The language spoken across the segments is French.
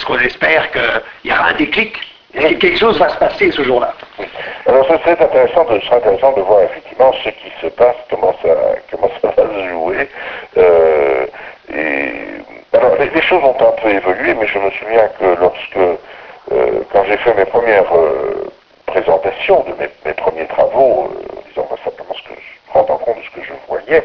qu'on espère qu'il y aura un déclic, et quelque chose va se passer ce jour-là. Alors ce serait intéressant de voir effectivement ce qui se passe, comment ça va se jouer. Alors les choses ont un peu évolué, mais je me souviens que quand j'ai fait mes premières présentations de mes premiers travaux, disons simplement rendant compte de ce que je voyais,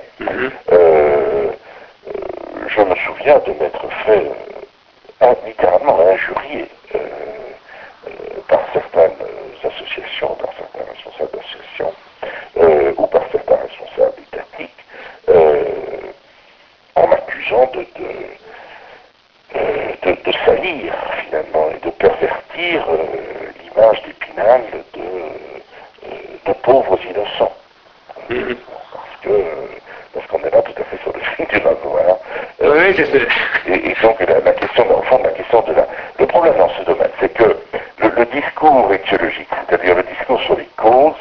je me souviens de m'être fait littéralement injurier par certaines associations, par certains responsables d'associations, ou par certains responsables étatiques, en m'accusant de salir finalement et de pervertir l'image d'Épinal de pauvres innocents. Parce qu'on est là tout à fait sur le fil du rasoir. Oui, c'est ça. Et donc la question, au fond, le problème dans ce domaine, c'est que le discours étiologique, c'est-à-dire le discours sur les causes,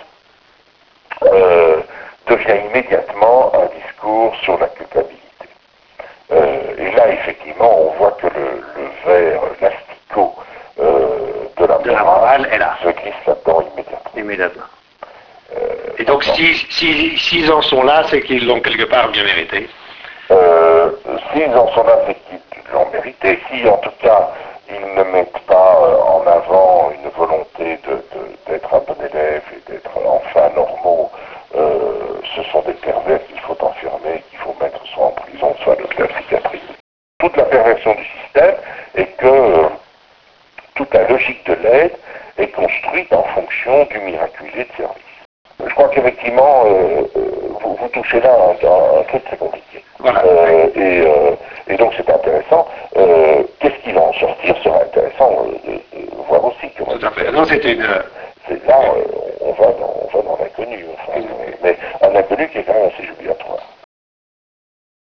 devient immédiatement un discours sur la culpabilité. Et là, effectivement, on voit que le verre, l'asticot de la morale est là. se glisse là-dedans immédiatement. Et donc, s'ils en sont là, c'est qu'ils l'ont quelque part bien mérité. S'ils en sont là, c'est qu'ils l'ont mérité. Si, en tout cas, ils ne mettent pas en avant une volonté d'être un bon élève et d'être enfin normaux, ce sont des pervers qu'il faut enfermer, qu'il faut mettre soit en prison, soit dans la psychiatrie. Toute la perversion du système est que toute la logique de l'aide est construite en fonction du miraculé de service. Je crois qu'effectivement, vous touchez là un truc très compliqué. Voilà. Et donc c'est intéressant. Qu'est-ce qui va en sortir sera intéressant de voir aussi. Tout à fait. Non, c'était une... Là, on va dans l'inconnu. Enfin, mais un inconnu qui est quand même assez jubilatoire.